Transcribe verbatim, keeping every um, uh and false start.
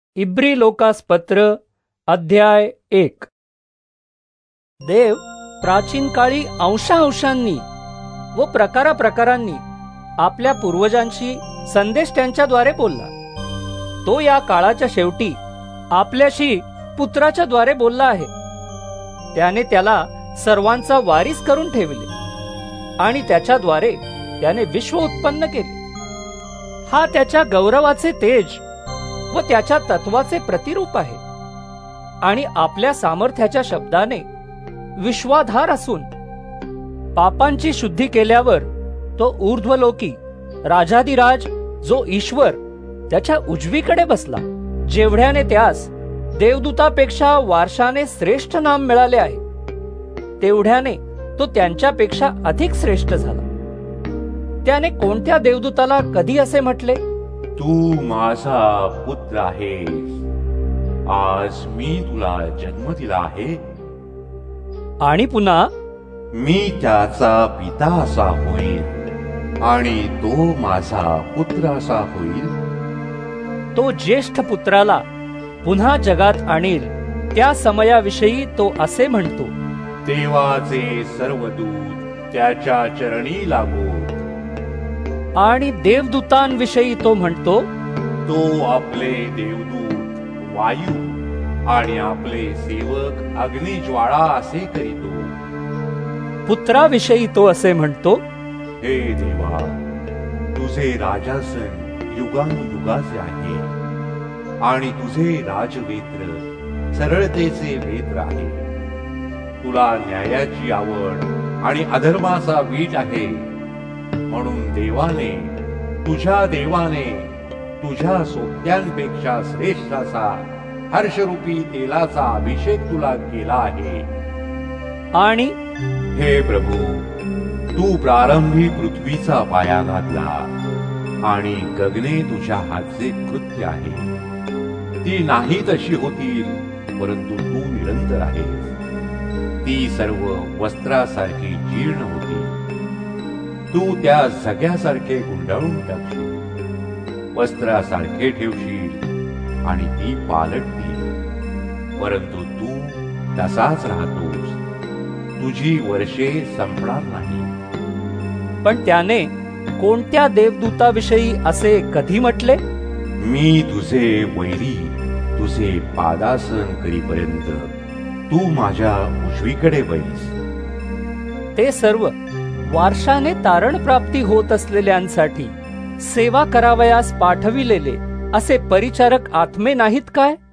इब्री Lucas पत्र अध्याय एक. देव प्राचीन काळी अंशांशांनी व प्रकारा प्रकारांनी आपल्या पूर्वजांशी संदेश त्यांच्याद्वारे बोलला. तो या काळाच्या शेवटी आपल्याशी पुत्राच्या द्वारे बोलला आहे. त्याने त्याला सर्वांचा वारीस करून ठेवले आणि त्याच्याद्वारे त्याने विश्व उत्पन्न केले. हा त्याच्या गौरवाचे तेज व त्याच्या तत्वाचे प्रतिरूप आहे आणि आपल्या सामर्थ्याच्या शब्दाने विश्वाधार असून पापांची शुद्धी केल्यावर तो ऊर्ध्वलोकी राजाधिराज जो ईश्वर त्याच्या उजवीकडे बसला. जेवढ्याने त्यास देवदूतापेक्षा वारशाने श्रेष्ठ नाम मिळाले आहे, तेवढ्याने तो त्यांच्यापेक्षा अधिक श्रेष्ठ झाला. त्याने कोणत्या देवदूताला कधी असे म्हटले, तू माझा पुत्र आहेस, आज मी तुला जन्म दिला आहे. आणि पुन्हा मी त्याचा पिता असा होईल आणि तो माझा पुत्र असा होईल. तो ज्येष्ठ पुत्राला पुन्हा जगात आणील त्या समयाविषयी तो असे म्हणतो, देवाचे सर्व दूत त्याच्या चरणी लागो. आणि देवदूतांविषयी तो म्हणतो, तो आपले देवदूत वायू आणि आपले सेवक अग्निज्वाळा असे करीतो. पुत्राविषयी तो असे म्हणतो, हे देवा, तुझे राजासन युगानुयुगाचे आहे आणि तुझे राजवेत्र सरळतेचे वेत्र आहे. तुला न्यायाची आवड आणि अधर्माचा वीट आहे. म्हणून देवाने तुझ्या देवाने तुझ्या सोत्यांपेक्षा श्रेष्ठ असा हर्षरूपी तेलाचा अभिषेक तुला केला आहे. आणि हे प्रभू, तू प्रारंभी पृथ्वीचा पाया घातला आणि गगने तुझ्या हातचे कृत्य आहे. ती नाही तशी होतील, परंतु तू निरंतर आहेस. ती सर्व वस्त्रासारखी जीर्ण होती. तू त्या झग्यासारखे गुंडाळून टाकशील, वस्त्रासारखे ठेवशील आणि ती पालटतील, परंतु तू तसाच राहतोस. तुझी वर्षे संपणार नाही. पण त्याने कोणत्या देवदूताविषयी असे कधी म्हटले, मी तुझे वैरी तुझे पादासन करीपर्यंत तू माझ्या उजवीकडे बैस. ते सर्व वारशाने तारण प्राप्ती होत असलेल्यांसाठी सेवा करावयास पाठविलेले असे परिचारक आत्मे नाहीत काय?